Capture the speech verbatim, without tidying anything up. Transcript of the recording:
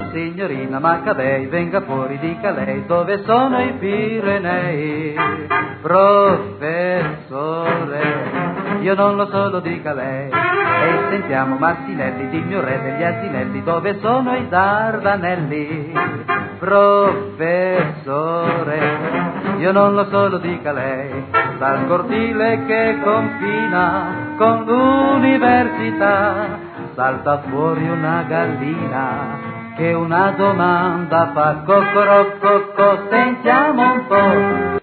signorina Maccabei, venga fuori, dica lei dove sono i Pirenei. Professore, io non lo so, lo dica lei. E sentiamo Martinelli, dimmi un re degli asinelli, dove sono i Dardanelli. Professore, io non lo so, lo dica lei. Dal cortile che confina con l'università salta fuori una gallina che una domanda fa, coccorò, cocco, sentiamo un po'.